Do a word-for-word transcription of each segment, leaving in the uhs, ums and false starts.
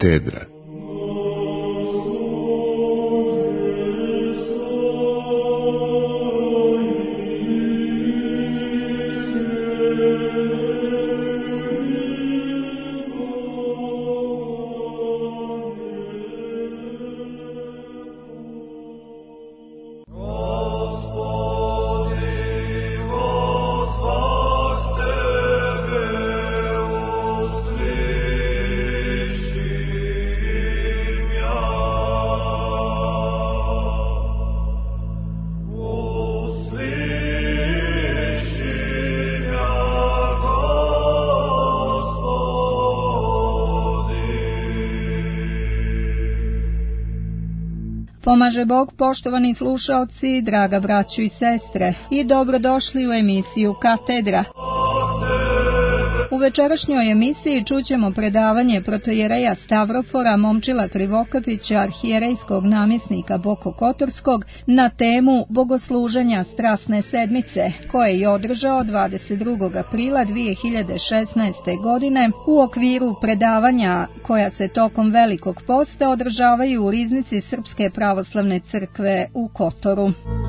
katedra. Pomaže Bog, poštovani slušaoci, draga braćo i sestre, i dobrodošli u emisiju Katedra. U večerašnjoj emisiji čućemo predavanje protojereja Stavrofora Momčila Krivokapića, arhijerejskog namjesnika Bokokotorskog, na temu bogosluženja Strasne sedmice, koje je održao dvadeset drugog aprila dvije hiljade šesnaeste. godine u okviru predavanja koja se tokom Velikog posta održavaju u riznici Srpske pravoslavne crkve u Kotoru.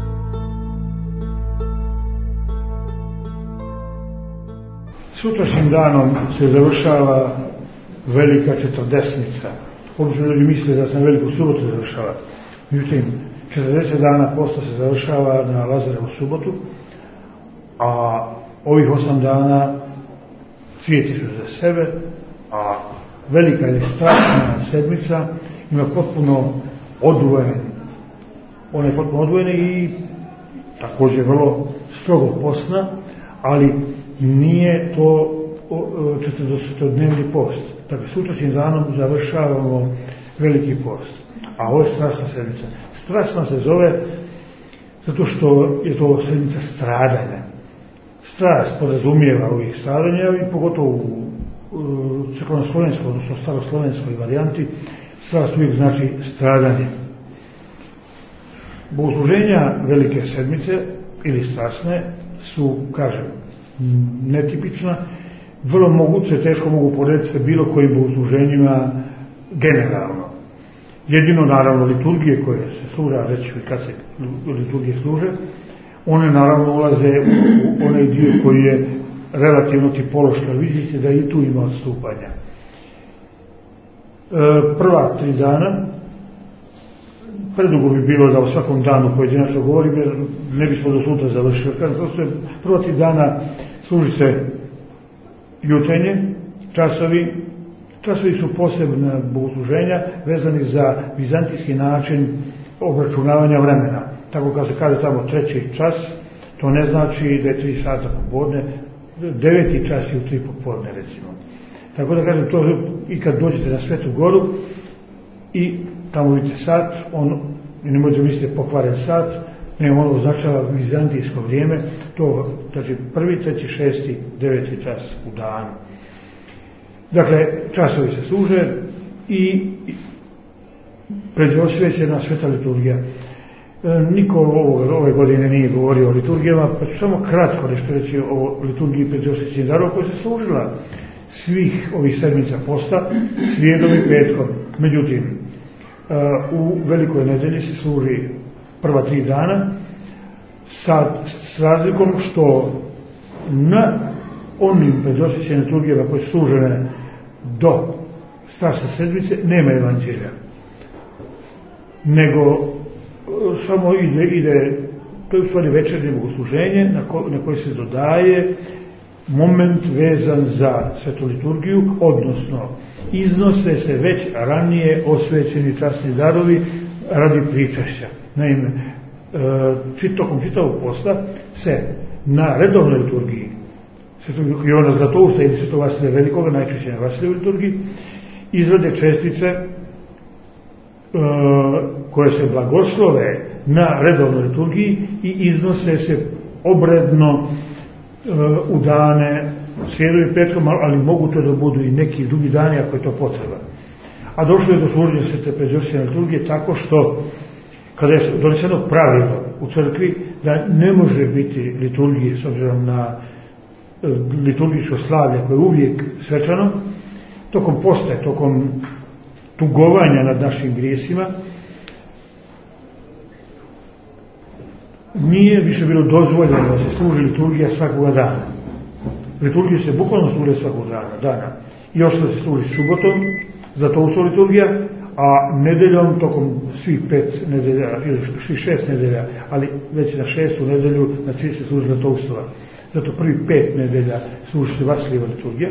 Sutrašnjim danom se završava Velika četrdesnica. Obično ljudi misle da sam Veliku subotu završava. Međutim, četrdeset dana posta se završava na Lazarevu subotu, a ovih osam dana svijetiš za sebe, a Velika ili Strasna sedmica ima potpuno odvojen, ona je potpuno odvojena i također vrlo strogo postna, ali nije to četrdesetodnevni post. Dakle, sutrašnjim danom završavamo Veliki post. A ovo je Strasna sedmica. Strasna se zove zato što je to sedmica stradanja. Strast podrazumijeva ovih stradanja i pogotovo u crkveno-slovenskoj, odnosno staroslovenskoj varijanti, strast uvijek znači stradanje. Bogosluženja Velike sedmice ili Strasne su, kažem, netipična, vrlo moguće, teško mogu porediti sa bilo kojim bogosluženjima generalno. Jedino, naravno, liturgije koje se služe, reći kad se liturgije služe, one naravno ulaze u onaj dio koji je relativno tipološki, ali vidite da i tu ima odstupanja. E, prva tri dana, predugo bi bilo da o svakom danu pojedinačno govorim, jer ne bismo do sutra završili. Prva tri dana služi se jutrenje, časovi. Časovi su posebna bogosluženja vezani za vizantijski način obračunavanja vremena. Tako kad se kaže tamo treći čas, to ne znači da je tri sata popodne, deveti čas je u tri popodne recimo. Tako da kažem, to i kad dođete na Svetu Goru i tamo vidite sat, on, ne možete misliti pokvaren sat, ne, ono označava vizantijsko vrijeme, to znači prvi, treći, šesti, deveti čas u danu. Dakle, časovi se služe i pređosvećena sveta liturgija. E, niko ove, ove godine nije govorio o liturgijama, pa ću samo kratko nešto reći o liturgiji pređosvećenih darova koja se služila svih ovih sedmica posta, srijedom i petkom. Međutim, u Velikoj nedelji se služi prva tri dana sa, s razlikom što na onim pređosvećenim liturgijama koje su služene do Strasne sedmice nema evanđelja, nego samo ide, ide to je u stvari večernje bogosluženje na, ko, na koje se dodaje moment vezan za svetu liturgiju, odnosno iznose se već ranije osvećeni časni darovi radi pričašća. Naime, tokom čitavog posta se na redovnoj liturgiji Svetog Jovana Zlatousta ili Svetog Vasilija Velikoga, najčešće na Vasilijevoj liturgiji, izrade čestice koje se blagoslove na redovnoj liturgiji i iznose se obredno u dane srijedom i petkom, ali mogu to da budu i neki drugi dani ako je to potreba. A došlo je do služenja svete pređosvećene liturgije tako što, kada je doneseno pravilo u crkvi da ne može biti liturgije s obzirom na liturgijsko slavlje koje je uvijek svečano, tokom posta, tokom tugovanja nad našim grijesima, nije više bilo dozvoljeno da se služi liturgija svakoga dana. Liturgiju se bukvalno služi svakog dana, dana. I ostalo se služi subotom, za to usto liturgija, a nedeljom tokom svih pet nedelja, ili svih šest nedelja, ali već na šestu nedelju na svi se služi za to ustova. Zato prvi pet nedelja služi se Vasilijeva liturgija.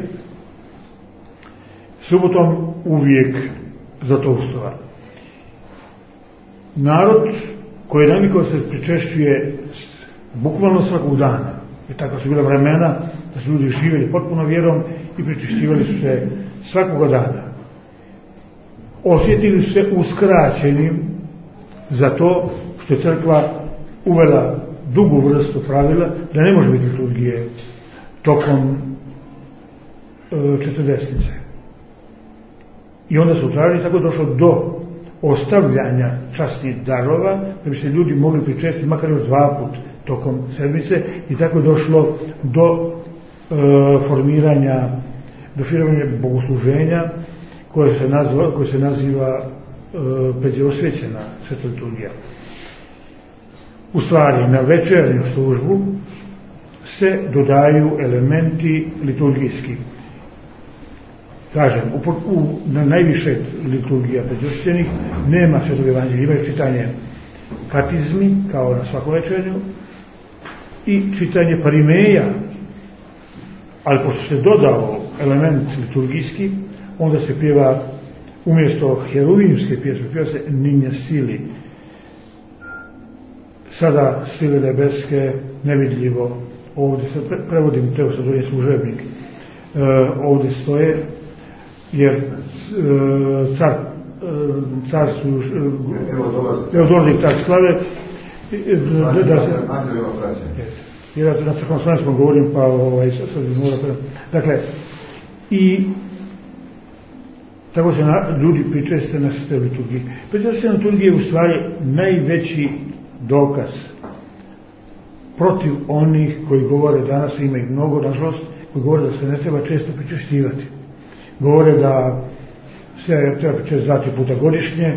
Subotom uvijek za to ustova. Narod koji je navikao se pričešćuje bukvalno svakog dana. I tako su bila vremena da su ljudi živjeli potpuno vjerom i pričešćivali su se svakoga dana. Osjetili su se uskraćenim za to što je crkva uvela dugu vrstu pravila da ne može biti liturgije tokom e, četrdesnice. I onda su tražili, tako došlo do ostavljanja časnih darova, da bi se ljudi mogli pričestiti makar još dva put tokom sedmice, i tako je došlo do e, formiranja, do firmanja bogosluženja koje se naziva, koje se naziva e, pređeosvećena sveta liturgija. U stvari, na večernju službu se dodaju elementi liturgijski. Kažem, u, u, na najviše liturgija pređosvećenih nema svetog evanđelja, imaju čitanje katizmi, kao na svaku večernju, i čitanje parimeja, ali pošto se dodao element liturgijski, onda se pjeva umjesto heruvimske pjesme, pjeva se Ninja Sili. Sada sile nebeske, nevidljivo, ovdje se pre, prevodim Teosadorije služebnik, e, ovdje stoje, jer e, car, e, car su, e, evo dolazi car slave, da, da se, jer ja na crkvenskom govorim, pa ovaj, sad bi mora, dakle, i tako se na, ljudi pričeste na sve liturgiji. Pređosvećena liturgija je u stvari najveći dokaz protiv onih koji govore, danas ima ih mnogo, nažalost, koji govore da se ne treba često pričešćivati. Govore da se treba pričešćivati dva, tri puta godišnje,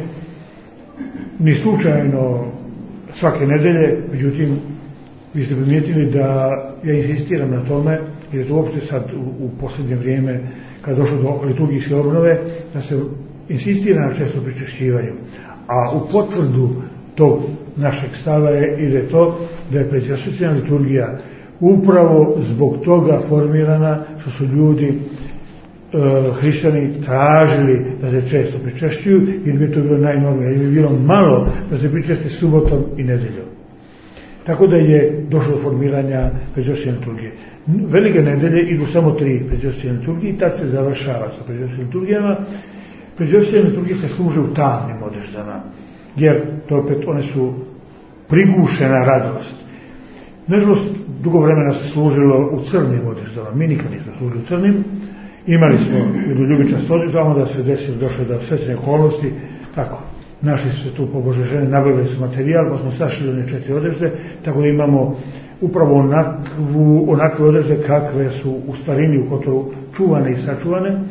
ni slučajno svake nedelje, međutim, vi ste primijetili da ja insistiram na tome, jer je to uopšte sad u, u posljednje vrijeme, kada je došlo do liturgijske obnove, da se insistira na često pričešćivanju. A u potvrdu tog našeg stava je, ide to da je pređosvećena liturgija upravo zbog toga formirana što su ljudi e, hrišćani tražili da se često pričešćuju, jer bi to bilo najnormalnije, jer bi bilo malo da se pričesti subotom i nedeljom. Tako da je došlo do formiranja pređosvećene liturgije. Velike nedelje idu samo tri pređosvećene liturgije i tad se završava sa pređosvećenim liturgijama. Pređosvećene liturgije se služe u tamnim odeždama, jer to opet one su prigušena radost. Nažalost, dugo vremena se služilo u crnim odeždama. Mi nikad nismo služili u crnim. Imali smo jednu ljubičast odežda, onda se desilo, došlo do svečane okolnosti, tako. Našli su se tu pobožne žene, nabavili su materijal, pa smo sašli one četiri odežde, tako da imamo upravo onakvu, onakve odežde kakve su u starini u Kotoru čuvane i sačuvane. E,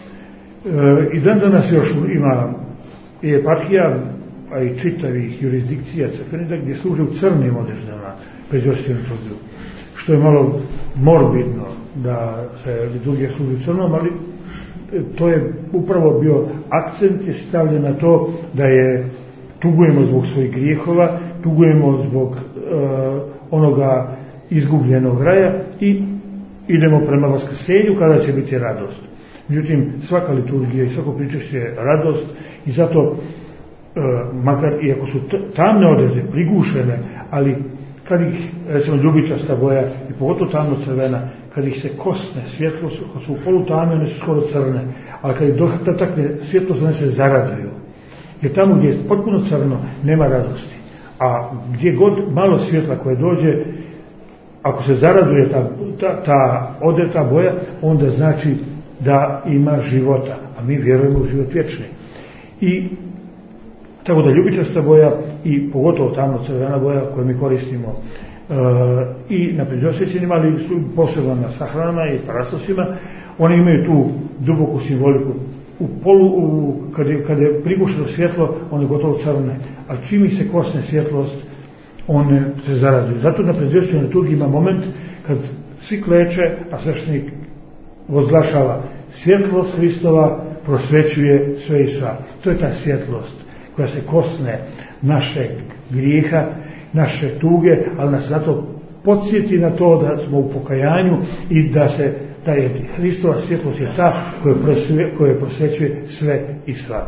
I dan danas još ima i eparhija, a i čitavih jurisdikcija crkvenih gdje služe u crnim odeždama pređosvećenu liturgiju. Što je malo morbidno da se liturgija služi u crnom, ali to je upravo bio akcent je stavljen na to da je tugujemo zbog svojih grijehova, tugujemo zbog uh, onoga izgubljenog raja i idemo prema vaskrsenju kada će biti radost. Međutim, svaka liturgija i svako pričešće je radost i zato uh, makar iako su tamne odežde prigušene, ali kad ih, recimo ljubičasta boja i pogotovo tamno crvena, kad ih se kosne svjetlo, kad su u polu tame, one su skoro crne, ali kad ih dotakne svjetlo, one se zaraduju. Jer tamo gdje je potpuno crno, nema radosti. A gdje god malo svjetla koje dođe, ako se zaraduje ta, ta, ta odeta boja, onda znači da ima života. A mi vjerujemo u život vječni. I tako da ljubičasta boja i pogotovo tamno crvena boja koju mi koristimo e, i na pređosvećenima, ali su posebno na sahranama i parastosima, oni imaju tu duboku simboliku u polu, u, kad, je, kad je prigušeno svjetlo, one gotovo crne. A čim se kosne svjetlost, one se zaraduju. Zato na predvješćenoj liturgiji ima moment kad svi kleče, a sveštenik vozglašava: svjetlost Hristova prosvećuje sve i sva. To je ta svjetlost koja se kosne našeg grijeha, naše tuge, ali nas zato podsjeti na to da smo u pokajanju i da se da je Hristova svjetlost je ta koja prosvećuje, koja prosvećuje sve i sva.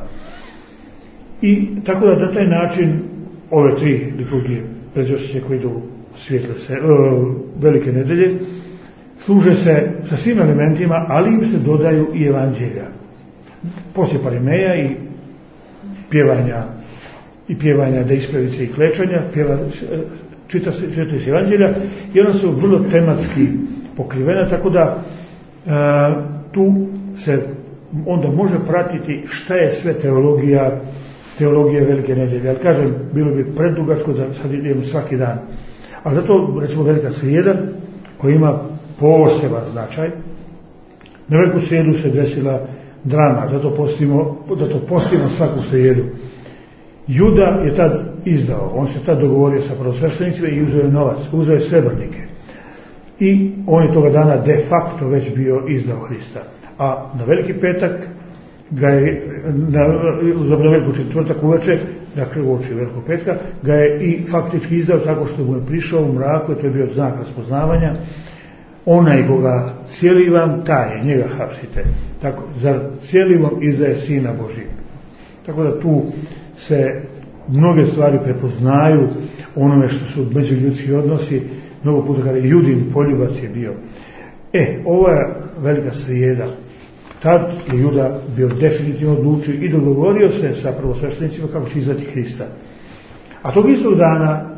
I tako da na taj način ove tri liturgije predvješće koje idu svjetle se, uh, velike nedelje služe se sa svim elementima, ali im se dodaju i evanđelja. Poslije parimeja i pjevanja i pjevanja deispjevice i klečanja, pjeva, čita se, čita se evanđelja i ona su vrlo tematski pokrivena, tako da e, tu se onda može pratiti šta je sve teologija teologija velike nedelje. Ali kažem, bilo bi predugačko da sad idemo svaki dan. A zato, recimo, velika srijeda koja ima poseban značaj. Na veliku srijedu se desila drama, zato postimo, zato postimo svaku srijedu. Juda je tad izdao, on se tad dogovorio sa prvosveštenicima i uzeo je novac, uzeo je srebrnike. I on je toga dana de facto već bio izdao Hrista. A na veliki petak ga je, na, za veliku četvrtak uveče, dakle uoči velikog petka, ga je i faktički izdao tako što mu je prišao u mraku, to je bio znak raspoznavanja. Onaj koga cijelivam, taj je, njega hapsite. Tako, zar cijelivom izdaje Sina Božijeg. Tako da tu se mnoge stvari prepoznaju onome što su međuljudski odnosi. Mnogo puta kada je Judin poljubac je bio. E, ova je velika srijeda. Tad je Juda bio definitivno odlučio i dogovorio se sa prvosveštenicima kako će izdati Hrista. A tog istog dana,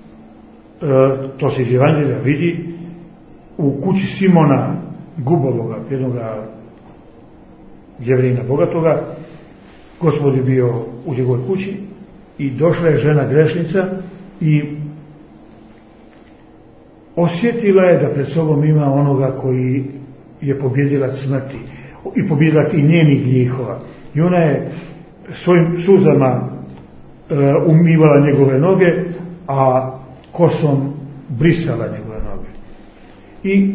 e, to se iz Evanđelja vidi, u kući Simona Gubavoga, jednoga Jevrejina bogatoga, Gospod je bio u njegovoj kući i došla je žena grešnica i osjetila je da pred sobom ima onoga koji je pobjedilac smrti i pobjedilac i njenih grijehova. I ona je svojim suzama e, umivala njegove noge, a kosom brisala njegove noge. I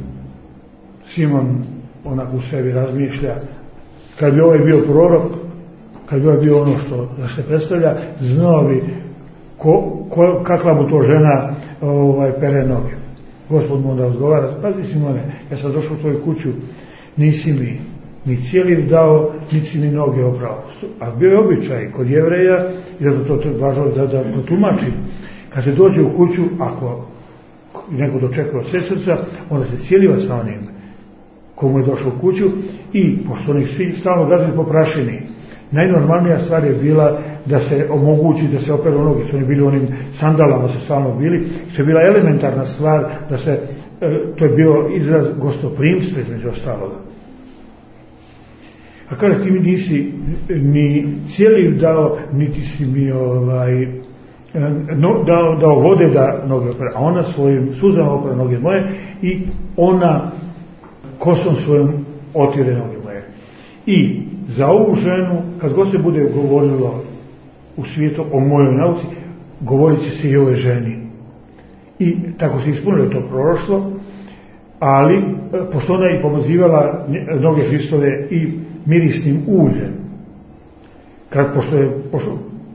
Simon onako u sebi razmišlja, kad bi ovaj bio prorok, kad bi ovaj bio ono što se predstavlja, znao bi ko, ko, kakva mu to žena ovaj, pere noge. Gospod mu onda odgovara: pazi Simone, ja sam došao u tvoju kuću, nisi mi ni cijeli dao, nisi ni noge oprao. A bio je običaj kod Jevreja, i zato to je važno da, da potumačim, kad se dođe u kuću, ako neko dočekuje od sve srca, onda se cijeliva sa onim komu je došao u kuću i pošto oni svi stalno gazili po prašini, najnormalnija stvar je bila da se omogući da se operu noge, su oni bili onim sandalama, su stalno bili, što je bila elementarna stvar da se, to je bio izraz gostoprimstva između ostaloga. A kada ti mi nisi ni cijeli dao, niti si mi ovaj, no, dao, dao vode da noge opere, a ona svojim suzama opere noge moje i ona kosom svojom otire noge moje. I za ovu ženu, kad god se bude govorilo u svijetu o mojoj nauci, govorit će se i ove ženi. I tako se ispunilo to proroštvo, ali pošto ona i pomazivala noge Hristove i mirisnim uljem, kad pošto je pošto,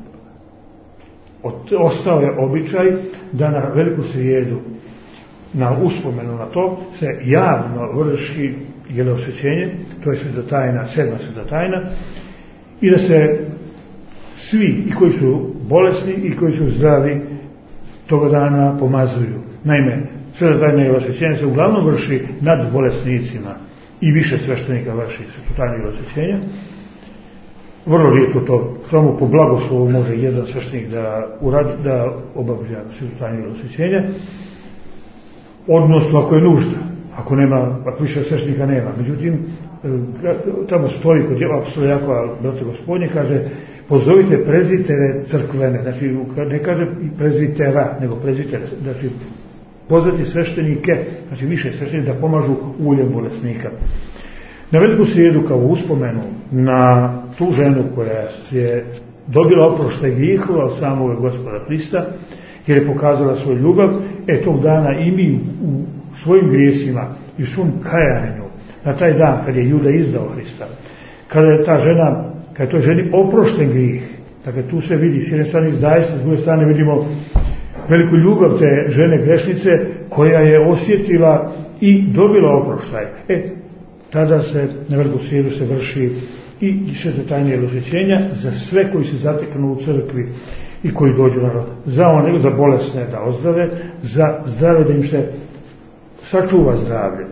ostao je običaj da na veliku srijedu, na uspomenu na to, se javno vrši jelosvećenje, to je sveta tajna, sedma sveta tajna, i da se svi, i koji su bolesni i koji su zdravi, toga dana pomazuju. Naime, sveta tajna jelosvećenja se uglavnom vrši nad bolesnicima i više sveštenika vrši svetu tajnu jelosvećenja. Vrlo rijetko to, samo po blagoslovu može jedan sveštenik da, uradi, da obavlja svetu tajnu jelosvećenja, odnosno ako je nužda, ako nema, ako više sveštenika nema. Međutim, tamo stoji kod apostola Jakova, braće Gospodnje, kaže: pozovite prezvitere crkvene, znači ne kaže prezvitera, nego prezvitere, znači pozvati sveštenike, znači više sveštenika da pomažu uljem bolesnika. Na Veliku srijedu kao uspomenu na tu ženu koja je dobila oproštaj grijehova od samog Gospoda Hrista, jer je pokazala svoju ljubav, e tog dana i mi u svojim grijesima i u svom kajanju, na taj dan kad je Juda izdao Hrista, kada je ta žena, kada je toj ženi oprošten grijeh, dakle tu se vidi s jedne strane izdajstvo, s druge strane vidimo veliku ljubav te žene grešnice koja je osjetila i dobila oproštaj. E, tada se na Veliku srijedu se vrši i svetotajnije osvećenja za sve koji se zateknu u crkvi i koji dođu na rod. Za one, za bolesne da ozdrave, za zdrave da im se sačuva zdravlje.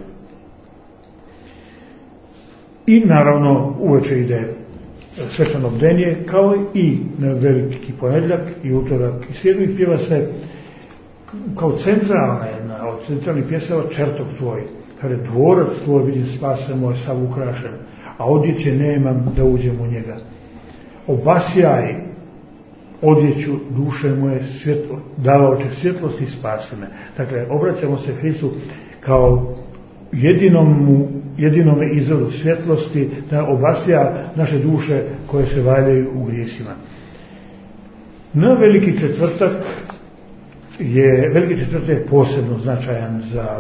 I naravno uveče ide svečano bdenje, kao i na Veliki ponedjeljak i utorak i srijedu, i pjeva se kao centralna jedna od centralnih pjesama Čertok tvoj, kada dvorac tvoj vidim spase moj sav ukrašen, a odjeće nemam da uđem u njega. Obasjaj odjeću duše moje svjetlo, davaoče svjetlosti spase me. Dakle, obraćamo se Hristu kao jedinom jedinome izvoru svjetlosti, da obasja naše duše koje se valjaju u grijesima. Na Veliki četvrtak je, Veliki četvrtak je posebno značajan za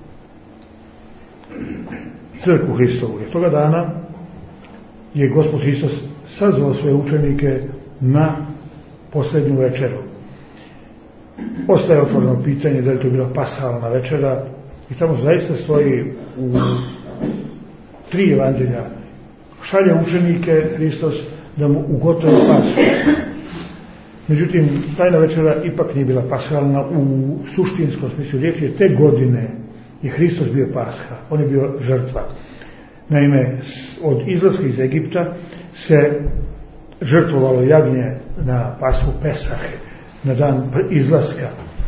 crkvu Hristovu. Jer toga dana je Gospod Hristos sazvao svoje učenike na posljednju večeru. Ostaje otvoreno pitanje da li to bila paschalna večera, i tamo zaista stoji u tri evanđelja, šalje učenike Hristos da mu ugotovi Pashu. Međutim, tajna večera ipak nije bila paschalna u suštinskom smislu riječi, jer te godine je Hristos bio Pasha, on je bio žrtva. Naime, od izlaska iz Egipta se žrtvovalo jagnje na Pashu Pesah, na dan izlaska.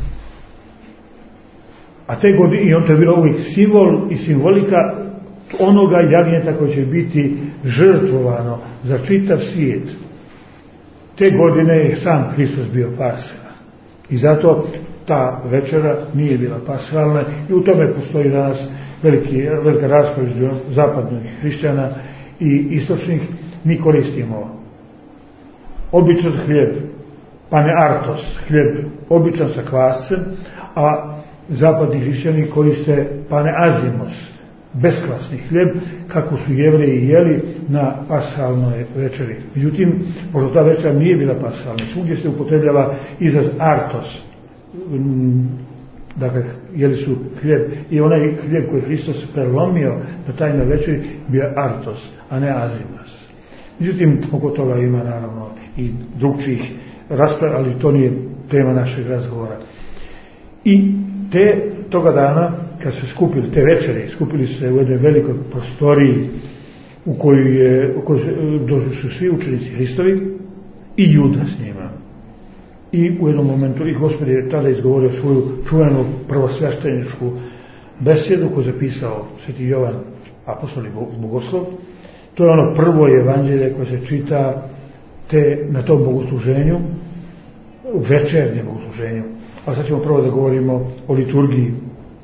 A te godine, i on to je bilo uvijek simbol i simbolika onoga jagnjeta koje će biti žrtvovano za čitav svijet. Te godine je sam Hristos bio Pasha. I zato ta večera nije bila paschalna, i u tome postoji danas veliki, velika rasprava između zapadnih hrišćana i istočnih. Mi koristimo običan hljeb, paneartos, hljeb običan sa kvascem, a zapadni hrišćani koriste paneazimos, beskvasni hljeb, kako su Jevreji jeli na paschalnoj večeri. Međutim, možda ta večera nije bila paschalna. Svugdje se upotrebljava izraz artos. Dakle, jeli su hljeb, i onaj hljeb koji je Hristos prelomio na tajnoj večeri bio artos, a ne azimos. Međutim, oko toga ima naravno i drugčijih rasprava, ali to nije tema našeg razgovora. I te toga dana, kad su skupili te večeri, skupili su se u jednoj velikoj prostoriji u kojoj je, u kojoj došli su svi učenici Hristovi i Juda s njima. I u jednom momentu i Gospod je tada izgovorio svoju čuvenu prvosvešteničku besedu koju je zapisao sveti Jovan, apostol i bogoslov. To je ono prvo evanđelje koje se čita te, na tom bogosluženju, večernjem bogosluženju. A sad ćemo prvo da govorimo o liturgiji.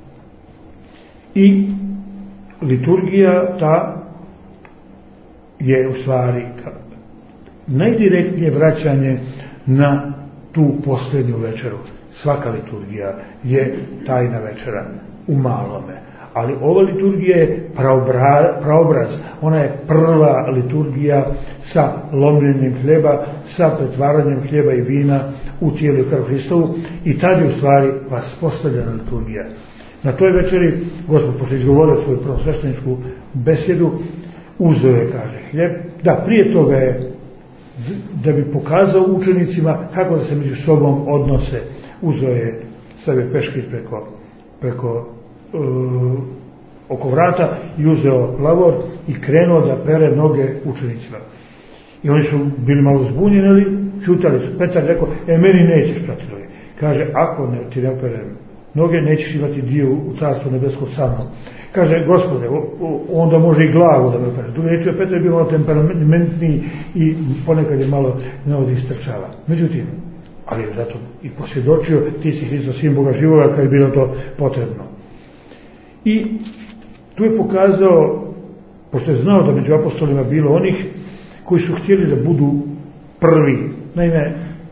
I liturgija ta je u stvari najdirektnije vraćanje na tu posljednju večeru. Svaka liturgija je tajna večera u malome. Ali ova liturgija je praobra, praobraz. Ona je prva liturgija sa lomljenjem hljeba, sa pretvaranjem hljeba i vina u tijelo i krv Hristovu, i tad je u stvari vas postavljena liturgija. Na toj večeri Gospod, pošto je izgovorio svoju prvosvešteničku besedu, uzeo je, kaže, hljeb. Da, prije toga je, da bi pokazao učenicima kako da se među sobom odnose, uzeo je sebe peškir preko, preko uh, oko vrata i uzeo lavor i krenuo da pere noge učenicima. I oni su bili malo zbunjeni, ali čutali su. Petar rekao, e, meni nećeš prati noge. Kaže, ako ne, ti ne operem noge, nećeš imati dio u carstvu nebeskog sa mnom. Kaže, Gospode, onda može i glavu da me opere. Drugi reći, Petar je bio malo temperamentniji i ponekad je malo nevodi istrčava. Međutim, ali je zato i posvjedočio, ti si Hristos, sin Boga živoga, kad je bilo to potrebno. I tu je pokazao pošto je znao da među apostolima bilo onih koji su htjeli da budu prvi. Naime,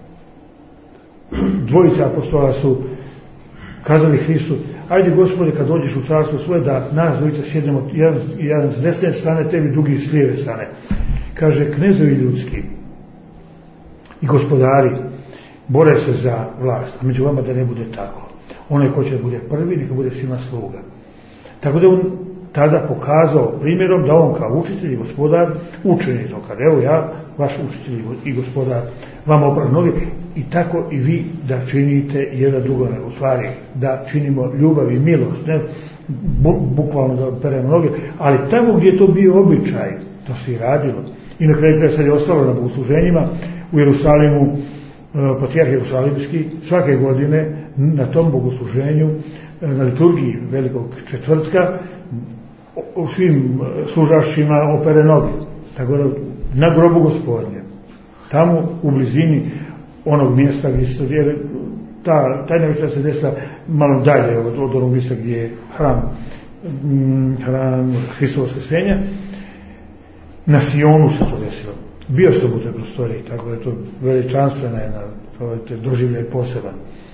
dvojica apostola su kazali Hristu: ajde Gospode, kad dođeš u carstvo svoje, da nas dvojica sjednemo, jedan, jedan s desne strane tebi, drugi s lijeve strane. Kaže, knezovi ljudski i gospodari bore se za vlast, a među vama da ne bude tako. Onaj ko će da bude prvi, neka bude svima sluga. Tako da on tada pokazao primjerom da on kao učitelj i gospodar učini to. Kad evo ja, vaš učitelj i gospodar, vama oprao noge, i tako i vi da činite jedan drugome. U stvari, da činimo ljubav i milost, ne bukvalno da peremo noge, ali tamo gdje je to bio običaj, to se i radilo. I na kraju kraja sad je ostalo na bogosluženjima u Jerusalimu, patrijarh Jerusalimski svake godine na tom bogosluženju, na liturgiji Velikog četvrtka, u svim služašćima opere noge. Tako da na grobu Gospodnje, tamo u blizini onog mjesta gdje se jer ta tajna večera se desila malo dalje od, od onog mjesta gdje je hram, hram Hristovog Vaskrsenja. Na Sionu se to desilo. Bio sam u toj prostoriji, tako da je to veličanstvena jedna, to je doživljaj poseban.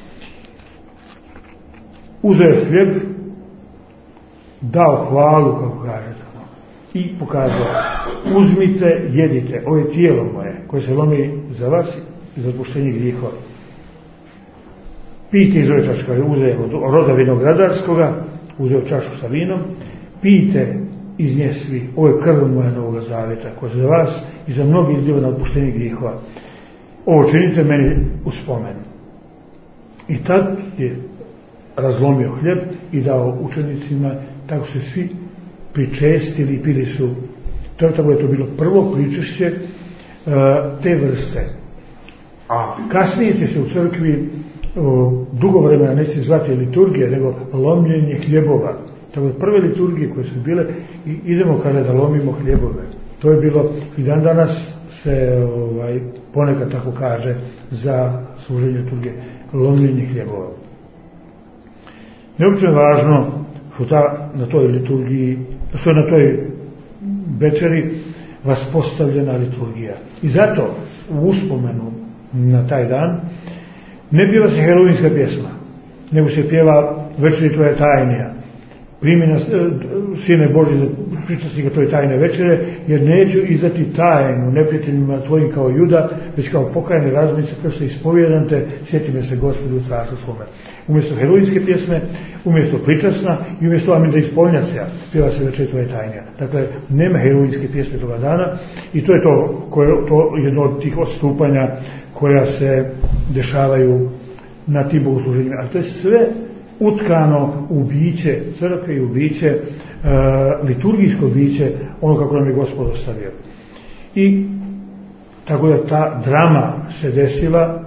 Uzeo je hljeb, dao hvalu, kako kaže tamo, i pokazao: uzmite, jedite, ovo je tijelo moje koje se lomi za vas i za otpuštenje grijeha. Pijte iz ove čaške, uzeo od roda vinogradarskoga, uzeo čašu sa vinom, pijte iz nje svi, ovo je krv moja novoga zavjeta koja je za vas i za mnogi izlijeva na otpuštenje grijeha. Ovo činite meni u spomen. I tad je razlomio hljeb i dao učenicima, tako se svi pričestili i pili su. To je tako je to bilo prvo pričešće uh, te vrste. A kasnije će se u crkvi uh, dugo vremena neće zvati liturgija, nego lomljenje hljebova. Tako da prve liturgije koje su bile, i idemo kada da lomimo hljebove. To je bilo i dan danas se ovaj, ponekad tako kaže za služenje liturgije, lomljenje hljebova. Neobično je važno što ta, na toj liturgiji, što je na toj večeri vaspostavljena liturgija. I zato u uspomenu na taj dan ne pjeva se heroinska pjesma, nego se pjeva Večeri tvoje tajnija, primjena Sine Božji za pričasnika tvoje tajne večere, jer neću izdati tajnu neprijateljima tvojim kao Juda, već kao pokajne razmice kao se ispovjedam te, sjeti me se Gospodu u carstvu svome. Umjesto heroinske pjesme, umjesto pričasna i umjesto amin da ispoljnjacija, pjeva se Večeri tvoje tajnija. Dakle, nema heroinske pjesme toga dana i to je to, koje, to jedno od tih odstupanja koja se dešavaju na tim bogosluženjima. Ali to je sve utkano u biće crkve i u biće, e, liturgijsko biće, ono kako nam je Gospod ostavio. I tako da ta drama se desila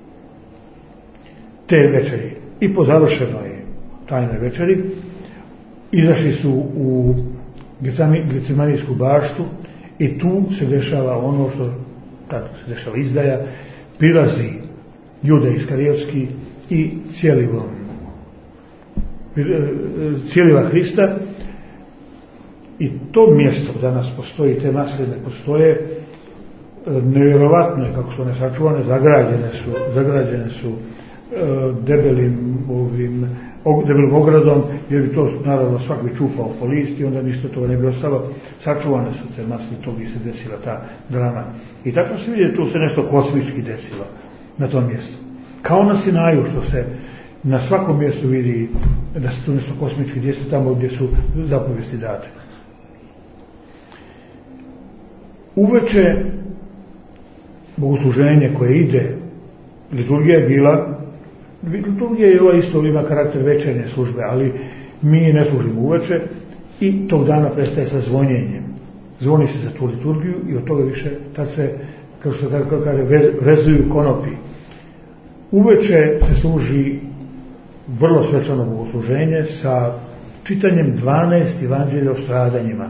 te večeri. I po završenoj tajnoj večeri izašli su u Gecemanijsku baštu i tu se dešava ono što tad se dešava izdaja, prilazi Juda Iskarijotski i cijeli cijeliva Hrista, i to mjesto danas postoji, te masline postoje, nevjerovatno je kako su one sačuvane, zagrađene su, zagrađene su debelim ovim, debelim ogradom, jer bi to naravno svak bi čupao po listi, onda ništa toga ne bi ostalo. Sačuvane su te masline, to bi se desila ta drama. I tako se vidi, tu se nešto kosmički desilo na tom mjestu. Kao na Sinaju, što se na svakom mjestu vidi da se tu nešto kosmički desi tamo gdje su zapovesti date. Uveče bogosluženje koje ide, liturgija je bila, liturgija je ova isto ima karakter večernje službe, ali mi ne služimo uveče i tog dana prestaje sa zvonjenjem. Zvoni se za tu liturgiju i od toga više, tad se, kao što kaže, vezuju konopi. Uveče se služi vrlo svečano bogosluženje sa čitanjem dvanaest evanđelja o stradanjima.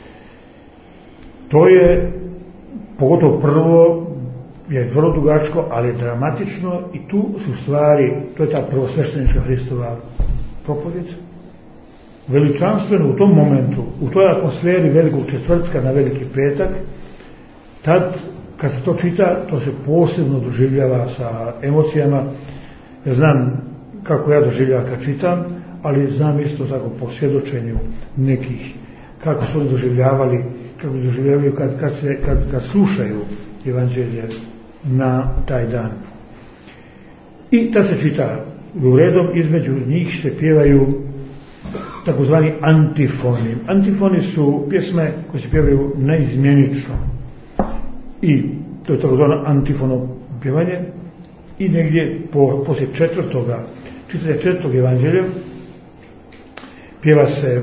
To je, pogotovo prvo, je vrlo dugačko, ali je dramatično i tu su stvari, to je ta prvosveštenička Hristova propovjed, veličanstveno u tom momentu, u toj atmosferi velikog četvrtka na veliki petak, tad kad se to čita, to se posebno doživljava sa emocijama. Ja znam kako ja doživljavam kad čitam, ali znam isto tako po svjedočenju nekih, kako su oni doživljavali, kako doživljavaju kad, kad, se, kad, kad slušaju evanđelje na taj dan. I tad se čita u redom, između njih se pjevaju takozvani antifoni. Antifoni su pjesme koje se pjevaju neizmjenično. I to je takozvano antifono pjevanje. I negdje po, poslije četvrtoga, čitanja četvrtog evanđelja, pjeva se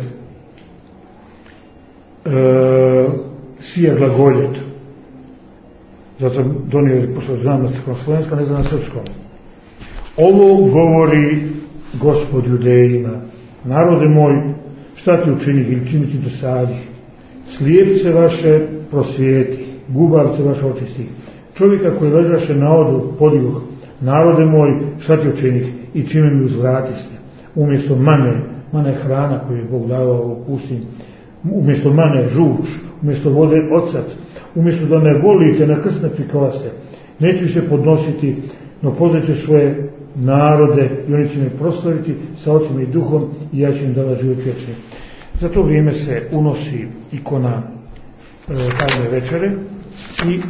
e, sija glagoljet. Zato donijeli, pošto znam na crkveno-slovenskom, ne znam na srpskom. Ovo govori Gospod judejima, narode moj, šta ti učini ili čini ti dosadi? Slijepce vaše prosvijeti, gubavce vaše očisti, čovjeka koji ležaše na odu podigoh, narode moj, šta ti učini i čime mi uzvratiste? Umjesto mane, mane hrana koju je Bog dao u pustinji, umjesto mane žuč, umjesto vode ocat, umjesto da me volite, na krst ne prikovaste, neću više podnositi, no pozvaću svoje narode i oni će me proslaviti sa ocem i duhom i ja ću im davati život vječni. Za to vrijeme se unosi ikona e, tajne večere i e,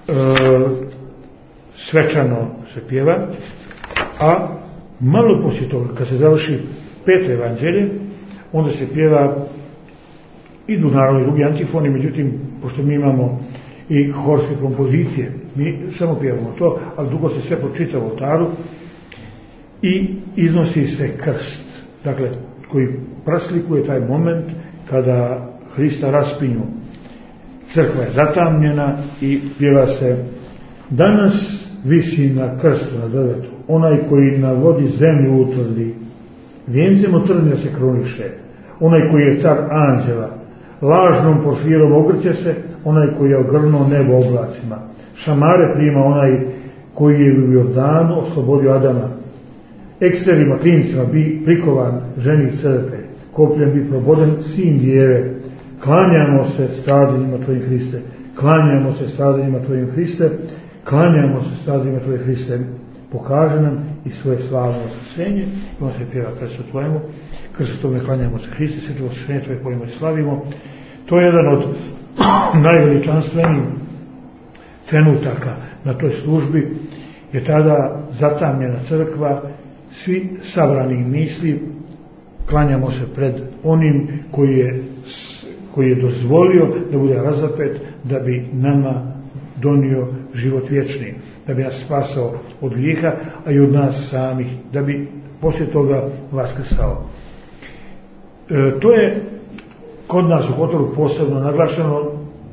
svečano se pjeva, a malo poslije toga, kad se završi peto evanđelje, onda se pjeva, idu naravno i drugi antifoni, međutim, pošto mi imamo i horske kompozicije, mi samo pjevamo to, ali dugo se sve pročita u oltaru i iznosi se krst, dakle, koji preslikuje taj moment kada Hrista raspinju. Crkva je zatamnjena i pjeva se: danas visi na krstu na drvetu onaj koji na vodi zemlju utvrdi, vijencem od trnja se kruniše, onaj koji je car anđela, lažnom porfirom ogrće se, onaj koji je ogrnuo nebo oblacima, šamare prima onaj koji je u Jordanu oslobodio Adama, eksterima, klincima bi prikovan ženi crkve, kopljem bi proboden sin djeve. Klanjamo se stradanjima tvojim Hriste, klanjamo se stradanjima tvojim Hriste, klanjamo se stradanjima tvojim Hriste, pokaže nam i svoje slavno vaskrsenje. I on se pjeva krstu tvojemu, krstu tome klanjamo se Hriste, sveto vaskrsenje tvoje kojima i slavimo. To je jedan od najveličanstvenijih trenutaka na toj službi, je tada zatamnjena crkva, svi sabrani misli, klanjamo se pred onim koji je, koji je dozvolio da bude razapet, da bi nama donio život vječni, da bi nas spasao od grijeha, a i od nas samih, da bi poslije toga vaskrsao. E, to je kod nas u Kotoru posebno naglašeno,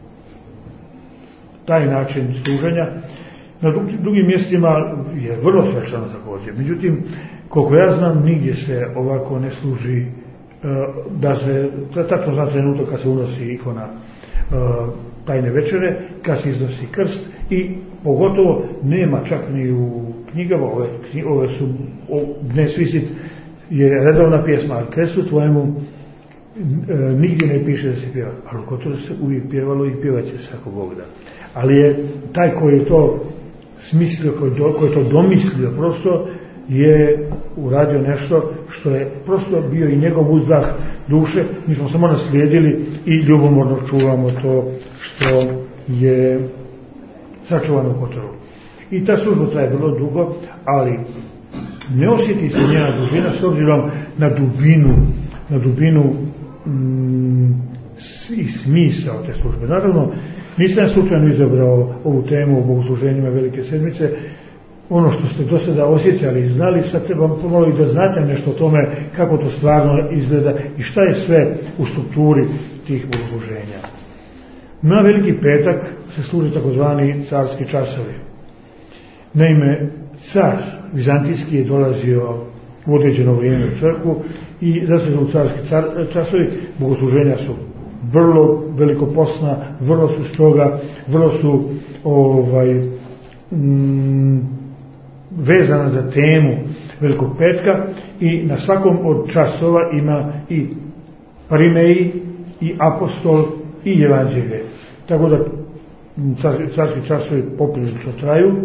taj način služenja. Na drugim mjestima je vrlo svečano također. Međutim, koliko ja znam, nigdje se ovako ne služi, da se, tačno zna trenutak kad se unosi ikona tajne večere, kad se iznosi krst i pogotovo nema čak ni u knjigama, ove, ove su, Dnes visit je redovna pjesma, ali krstu tvojemu nigdje ne piše da se pjeva, ali u Kotoru se uvijek pjevalo i pjevat će se ako Bog da. Ali je taj koji je to smislio, koji, do, koji je to domislio, prosto je uradio nešto što je prosto bio i njegov uzdah duše. Mi smo samo naslijedili i ljubomorno čuvamo to što je sačuvano u Kotoru. I ta služba traje vrlo dugo, ali ne osjeti se njena dužina s obzirom na dubinu, na dubinu mm, i smisao te službe. Naravno, nisam slučajno izabrao ovu temu o bogosluženjima Velike sedmice. Ono što ste do sada osjećali i znali, sad treba pomalo i da znate nešto o tome kako to stvarno izgleda i šta je sve u strukturi tih bogosluženja. Na Veliki petak se služi takozvani carski časovi. Naime, car vizantijski je dolazio u određeno vrijeme u crkvu i zato su carski car, časovi, bogosluženja su vrlo velikoposna, vrlo su stroga, vrlo su ovaj, mm, vezana za temu Velikog petka i na svakom od časova ima i Parimeji i apostol i evanđelje. Tako da carski časovi poprilično traju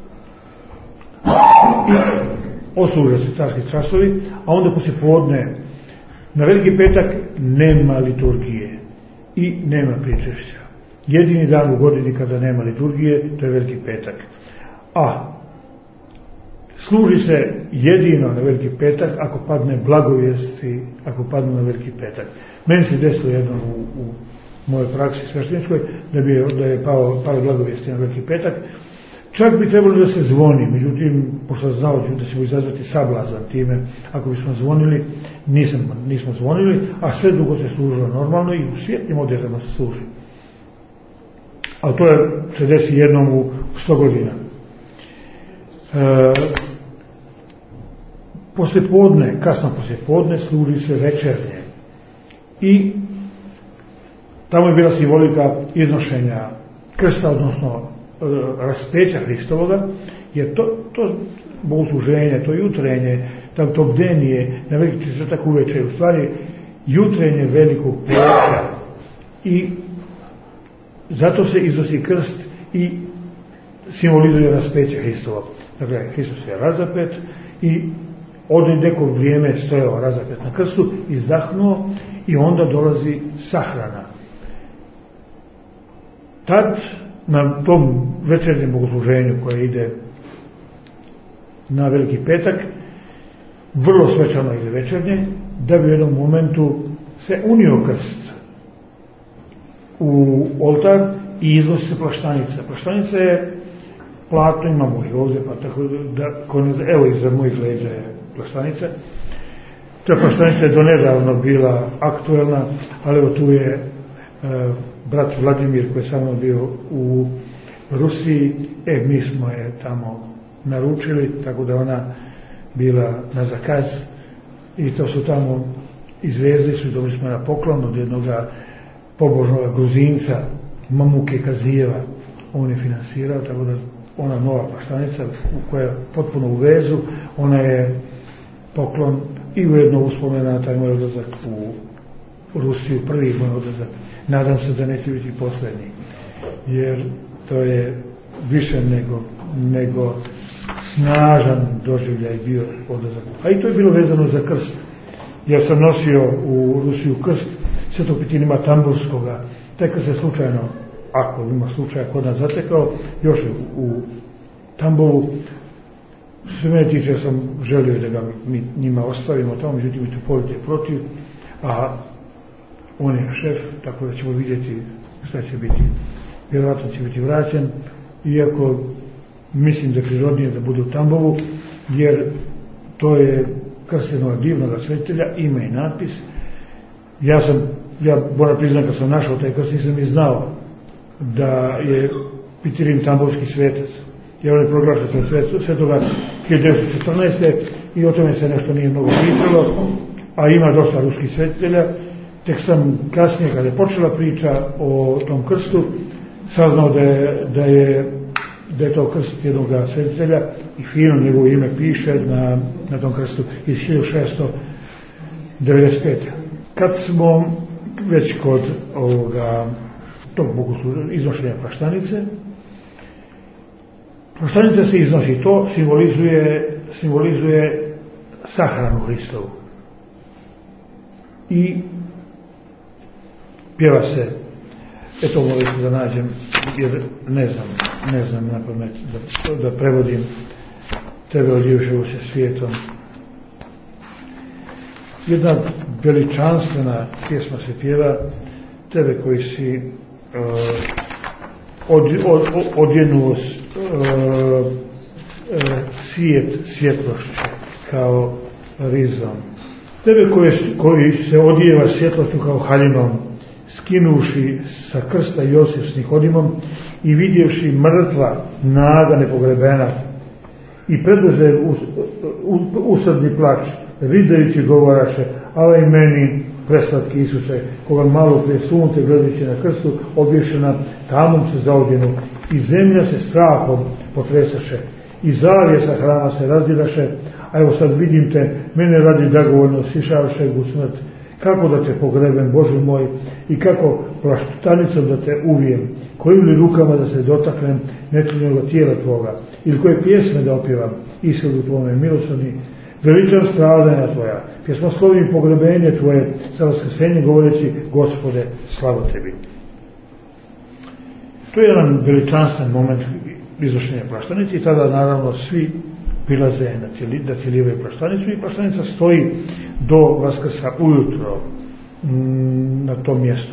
i osluže se carski časovi, a onda poslije podne na Veliki petak nema liturgije i nema pričešća. Jedini dan u godini kada nema liturgije, to je Veliki petak. A služi se jedino na Veliki petak ako padne blagovijesti, ako padne na Veliki petak. Meni se desilo jedno u, u mojoj praksi svešteničkoj da, bi, da je pao, pao blagovijesti na Veliki petak. Čak bi trebalo da se zvoni, međutim, pošto znao da ćemo izazvati sablazan time, ako bismo zvonili, nisam, nismo zvonili, a sve dugo se služilo normalno i u svijetnim odjećama se služi. Ali to je, se desi jednom u sto godina. E, poslijepodne, kasno poslijepodne, služi se večernje. I tamo je bila simbolika iznošenja krsta, odnosno raspeća Hristovoga, jer to, to bogosluženje, to jutrenje, to bdenije na Veliki četvrtak uveče, u stvari jutrenje Velikog petka i zato se iznosi krst i simbolizuje raspeće Hristova. Dakle, Hristos je razapet i od neko vrijeme stojao razapet na krstu, izdahnuo i onda dolazi sahrana. Tad na tom večernjem bogosluženju koje ide na Veliki petak, vrlo svečano ide večernje, da bi u jednom momentu se unio krst u oltar i iznosi se plaštanica. Plaštanica je platno, imamo i ovdje, pa tako da, evo iza mojih leđa je plaštanica. Ta plaštanica je donedavno bila aktuelna, ali evo tu je e, brat Vladimir koji je samo bio u Rusiji, e, mi smo je tamo naručili, tako da ona bila na zakaz i to su tamo izvezli su, dobili smo na poklon od jednog pobožnog Gruzinca, Mamuke Kazijeva, on je finansirao, tako da ona nova plaštanica koja je potpuno u vezu, ona je poklon i ujedno uspomena na taj moj odlazak u Rusiju, prvi moj odlazak. Nadam se da neće biti posljednji, jer to je više nego, nego snažan doživljaj bio odlazak. A i to je bilo vezano za krst. Ja sam nosio u Rusiju krst Svetog Pitinima Tamburskoga, tek kad se slučajno, ako ima slučaja kod nas zatekao, još u, u Tambovu. Sve mene tiče, ja sam želio da ga mi njima ostavimo tamo, međutim mi tu polite protiv, a on je šef, tako da ćemo vidjeti šta će biti. Vjerojatno će biti vraćen, iako mislim da je prirodnije da bude u Tambovu, jer to je krst jednog divnog svetitelja, ima i natpis. Ja sam, ja moram priznati kad sam našao taj krst, nisam i znao da je Pitirin Tambovski svetac. Ja on je proglašen za svetoga hiljadu devetsto četrnaeste. i o tome se nešto nije mnogo pričalo, a ima dosta ruskih svetitelja. Tek sam kasnije, kada je počela priča o tom krstu, saznao da je, da je, da je to krst jednog svetitelja i fino njegovo ime piše na, na tom krstu iz hiljadu šeststo devedeset pete. Kad smo već kod ovoga, tog bogosluženja, iznošenja plaštanice, plaštanica se iznosi, to simbolizuje, simbolizuje sahranu Hristovu. I pjeva se, eto molim se da nađem, jer ne znam, ne znam na pamet da, da prevodim tebe odjevševo se svijetom. Jedna veličanstvena pjesma se pjeva, tebe koji si uh, od, od, odjenuo uh, uh, svijet svjetlošću kao rizom. Tebe koji, koji se odijeva svjetlošću kao haljinom, skinuši sa krsta Josip s Nikodimom i vidjevši mrtva, naga nepogrebena i predlože usadni plač, ridajući govoraše, ale i meni preslatki Isuse, koga malo prije sunce gledajući na krstu obješena, tamom se zaodjenu i zemlja se strahom potresaše i zavjesa hrama se razdiraše, a evo sad vidim te, mene radi dragovoljno sišavše u smrt kako da te pogrebem, Bože moj, i kako plaštanicom da te uvijem, kojim li rukama da se dotaknem netlinog tijela tvoga, ili koje pjesme da opjevam, ishodu tvome milosrdni, veličan stradanja tvoja, pjesmoslovim pogrebenje tvoje, sa vaskrsenjem govoreći, Gospode, slava tebi. To je jedan veličanstven moment izvršenja plaštanice i tada naravno svi prilaze na cijeli, da cijelivaju plaštanicu i plaštanica stoji do Vaskrsa ujutro m, na tom mjestu.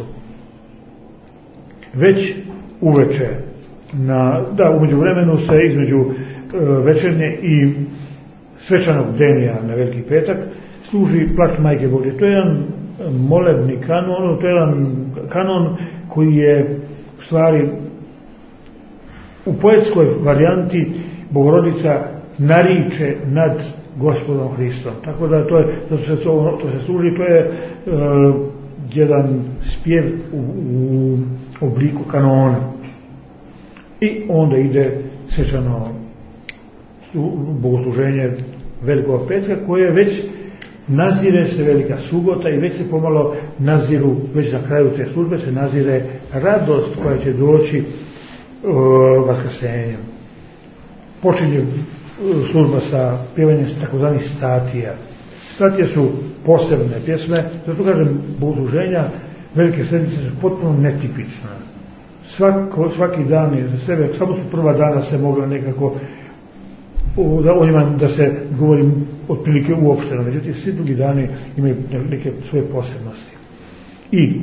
Već uveče, na, da, umeđu vremenu se između e, večernje i svečanog denija na Veliki petak služi plač Majke Božje. To je jedan molebni kanon, to je jedan kanon koji je u stvari u poetskoj varijanti Bogorodica nariče nad Gospodom Hristom. Tako da to je, to se, to, to se služi, to je uh, jedan spjev u, u obliku kanona. I onda ide svečano bogosluženje Velikog petka koje već nazire se Velika subota i već se pomalo naziru, već na kraju te službe se nazire radost koja će doći uh, vaskrsenjem. Počinje služba sa pjevanjem takozvanih statija. Statije su posebne pjesme, zato kažem, bogosluženja Velike sedmice su potpuno netipična. Svako, svaki dan je za sebe, samo su prva dana se mogla nekako da, o njima da se govori otprilike uopšteno, međutim svi drugi dani imaju neke svoje posebnosti. I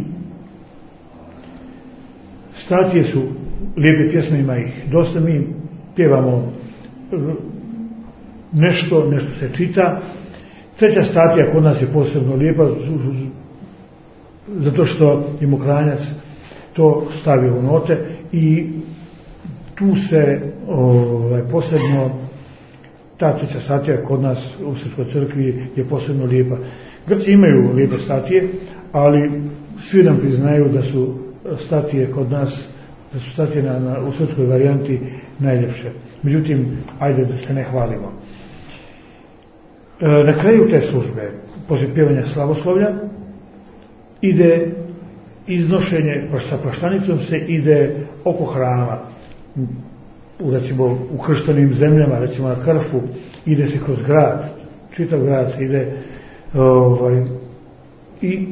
statije su lijepe pjesme, ima ih dosta, mi pjevamo nešto, nešto se čita. Treća statija kod nas je posebno lijepa, zato što je Mokranjac to stavio u note i tu se ovaj, posebno ta treća statija kod nas u Srpskoj crkvi je posebno lijepa. Grci imaju lijepe statije, ali svi nam priznaju da su statije kod nas, da su statije na, na, u srpskoj varijanti najljepše. Međutim, ajde da se ne hvalimo. E, na kraju te službe, poslije pjevanja slavoslovlja, ide iznošenje, sa plaštanicom se ide oko hrama. U, recimo, u krštenim zemljama, recimo na Krfu, ide se kroz grad, čitav grad se ide ovaj, i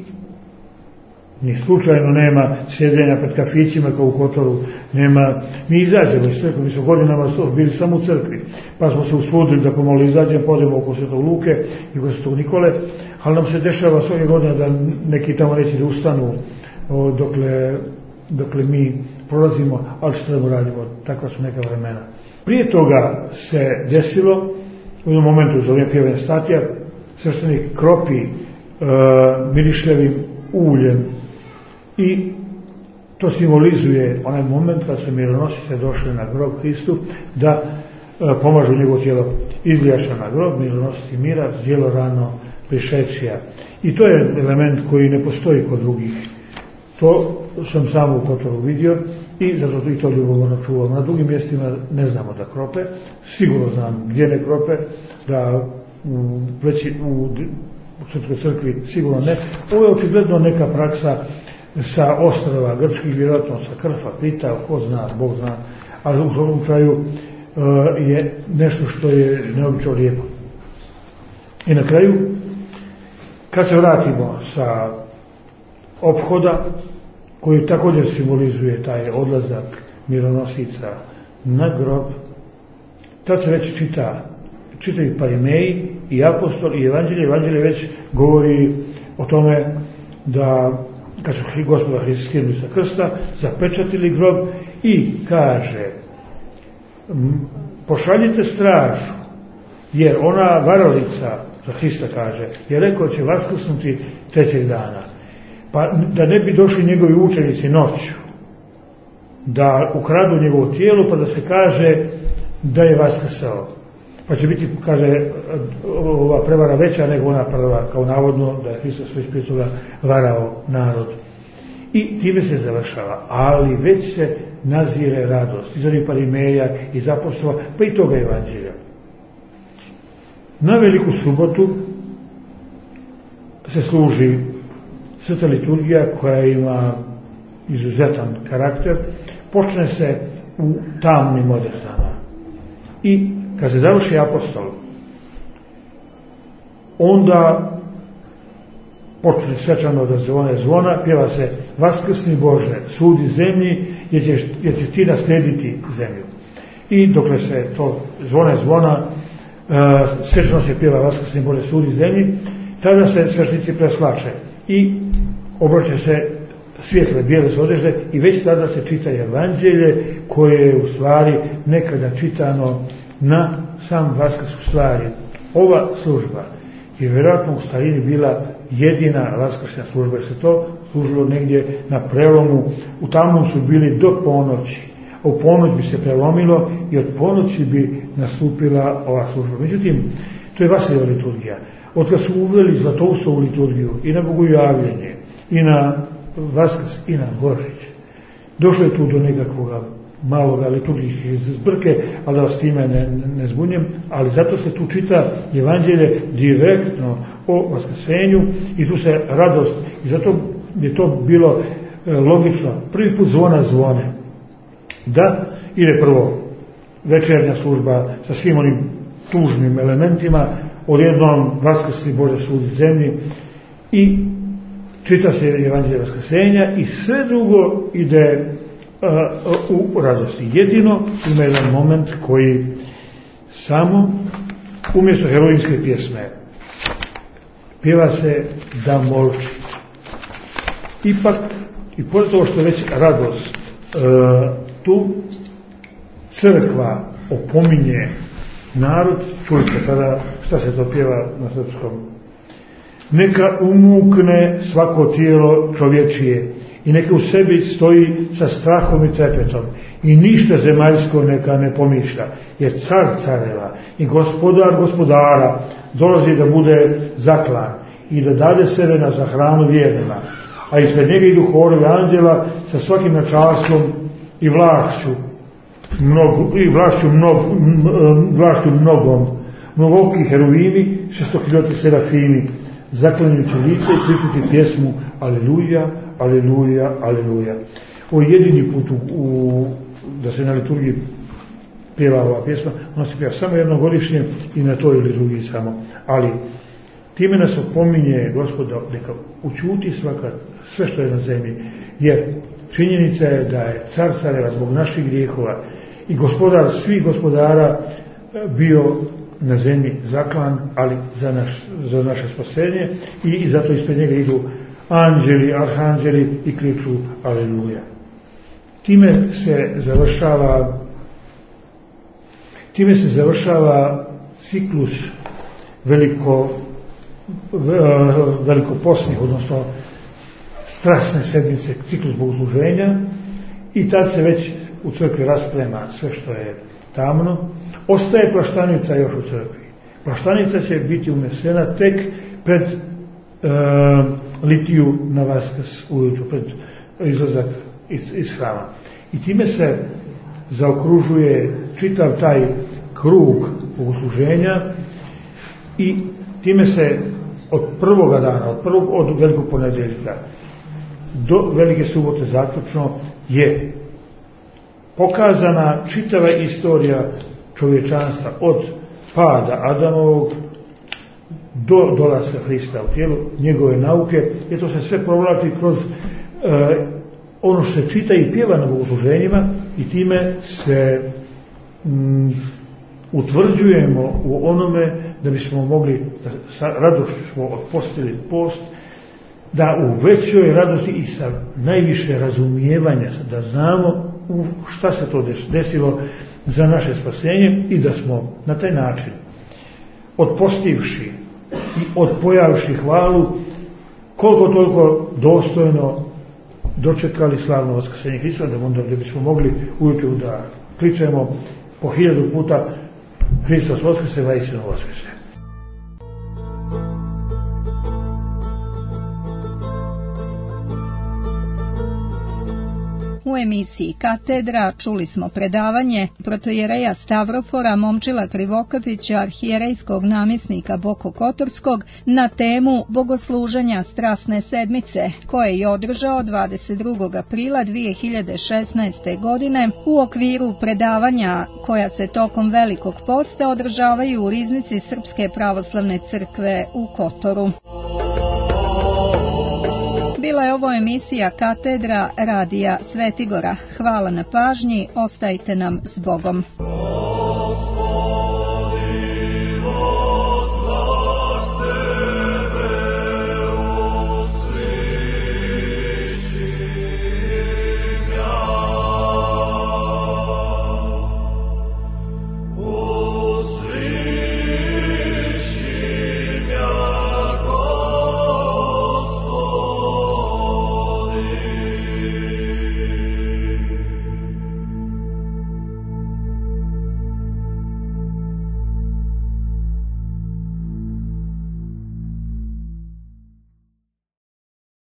ni slučajno nema sjedenja pred kafićima kao u Kotoru, nema, mi izađemo iz crkve, mi smo godinama bili samo u crkvi, pa smo se usudili da pomalo izađemo, podemo oko Svetog Luke i oko Svetog Nikole, ali nam se dešava svake godine da neki tamo neće da ustanu o, dokle, dokle mi prolazimo, ali što trebamo radimo, takva su neka vremena. Prije toga se desilo, u jednom momentu za vrijeme pjevanja statija, sveštenik kropi e, mirišljavim uljem i to simbolizuje onaj moment kad su mironosice došli na grob Hristu da e, pomažu njegovo tijelo. Izlijaša na grob, mironositi mira, djelo rano prišečija. I to je element koji ne postoji kod drugih. To sam samo u Kotoru vidio i zato i to ljubomorno čuvam. Na drugim mjestima ne znamo da krope, sigurno znam gdje ne krope, da u, veći, u, u Srpskoj crkvi sigurno ne. Ovo je očigledno neka praksa sa ostrava grčkih, vjerojatno sa Krfa, Pita, ko zna, Bog zna, ali u svakom slučaju uh, je nešto što je neobično lijepo. I na kraju, kad se vratimo sa ophoda, koji također simbolizuje taj odlazak mironosica na grob, tad se već čita, čitaju Parimeji i apostol i evanđelje. Evanđelje već govori o tome da kad su Gospoda Hrista skinuli sa krsta, zapečatili grob i kaže, pošaljite stražu, jer ona varalica, za Hrista kaže, je rekao će vaskrsnuti trećeg dana. Pa da ne bi došli njegovi učenici noću, da ukradu njegovo tijelo, pa da se kaže da je vaskrsao. Pa će biti, kaže, ova prevara veća nego ona prva, kao navodno da je Hristos već prije toga varao narod. I time se završava, ali već se nazire radost iz onih Parimeja, iz apostola, pa i toga evanđelja. Na Veliku subotu se služi sveta liturgija koja ima izuzetan karakter, počne se u tamnim odjezdama. I kad se završi apostol, onda počne svečano da zvone zvona, pjeva se Vaskrsni Bože, sudi zemlji, jer ćeš, jer ćeš ti naslijediti zemlju. I dokle se to zvone zvona, uh, svečano se pjeva Vaskrsni Bože, sudi zemlji, tada se svešnici preslače i oblače se svijetle bijele odežde i već tada se čita evanđelje koje je u stvari nekada čitano na sam Vaskrs. U stvari ova služba je vjerojatno u starini bila jedina vaskrsna služba, jer se to služilo negdje na prelomu. U tamnom su bili do ponoći, a u ponoć bi se prelomilo i od ponoći bi nastupila ova služba. Međutim, to je Vasiljeva liturgija. Od kad su uveli Zlatoustovu liturgiju i na Bogojavljenje, i na Vaskrs, i na Božić, došlo je tu do nekakvoga maloga liturgijske zbrke, ali da vas time ne, ne zbunjem, ali zato se tu čita evanđelje direktno o vaskrsenju i tu se radost, i zato je to bilo e, logično. Prvi put zvona zvone, da ide prvo večernja služba sa svim onim tužnim elementima, odjednom Vaskrsni Bože sudi zemlji i čita se evanđelje vaskrsenja i sve drugo ide uh, u radosti. Jedino ima jedan moment koji samo umjesto herojinske pjesme pjeva se da molči. Ipak, i pored toga što je već radost, uh, tu crkva opominje narod, čujte tada šta se to pjeva na srpskom. Neka umukne svako tijelo čovječije i neka u sebi stoji sa strahom i trepetom i ništa zemaljsko neka ne pomišlja, jer car careva i gospodar gospodara dolazi da bude zaklan i da dade sebe na zahranu vjernima, a ispred njega idu horovi anđela sa svakim načalstvom i vlašću mnogo, i vlašću, mnogo, vlašću mnogom, mnogoki heruvimi, šestokljoti serafimi, zaklanjujući lice i kričući pjesmu Aleluja, Aleluja, Aleluja. Ovo je jedini put u, u, da se na liturgiji pjeva ova pjesma. Ona se pjeva samo jednogodišnje i na toj liturgiji samo. Ali time nas opominje Gospod neka učuti svaka, sve što je na zemlji. Jer činjenica je da je car careva zbog naših grijehova i gospodar svih gospodara bio na zemlji zaklan, ali za, naš, za naše spasenje i, i zato ispred njega idu anđeli, arhanđeli i kriču Aleluja. Time se završava time se završava ciklus veliko velikoposnih, odnosno strasne sedmice, ciklus bogosluženja, i tad se već u crkvi rasprema sve što je tamno. Ostaje plaštanica još u crkvi. Plaštanica će biti unesena tek pred e, litiju na Vaskrs ujutru, pred izlazak iz, iz hrama. I time se zaokružuje čitav taj krug bogosluženja i time se od prvoga dana, od, prvog, od velikog ponedjeljka do velike subote zaključno je pokazana čitava istorija čovječanstva od pada Adamovog do dolaska Hrista u tijelu, njegove nauke, jer to se sve provlači kroz e, ono što se čita i pjeva na bogosluženjima i time se m, utvrđujemo u onome da bismo mogli, da sa radošću smo otpostili post, da u većoj radosti i sa najviše razumijevanja, da znamo u šta se to desilo za naše spasenje i da smo na taj način otpostivši i odpojavši hvalu koliko toliko dostojno dočekali slavno vaskrsenje Hrista, da onda gdje bismo mogli ujutru da kličemo po hiljadu puta Hristos vaskrse, vaistinu vaskrse. U emisiji Katedra čuli smo predavanje protojereja Stavrofora Momčila Krivokapića, arhijerejskog namjesnika Bokokotorskog, na temu bogosluženja Strasne sedmice, koje je održao dvadeset drugog aprila dvije hiljade šesnaeste. godine u okviru predavanja koja se tokom Velikog posta održavaju u riznici Srpske pravoslavne crkve u Kotoru. Bila je ovo emisija Katedra radija Svetigora. Hvala na pažnji, ostajte nam s Bogom.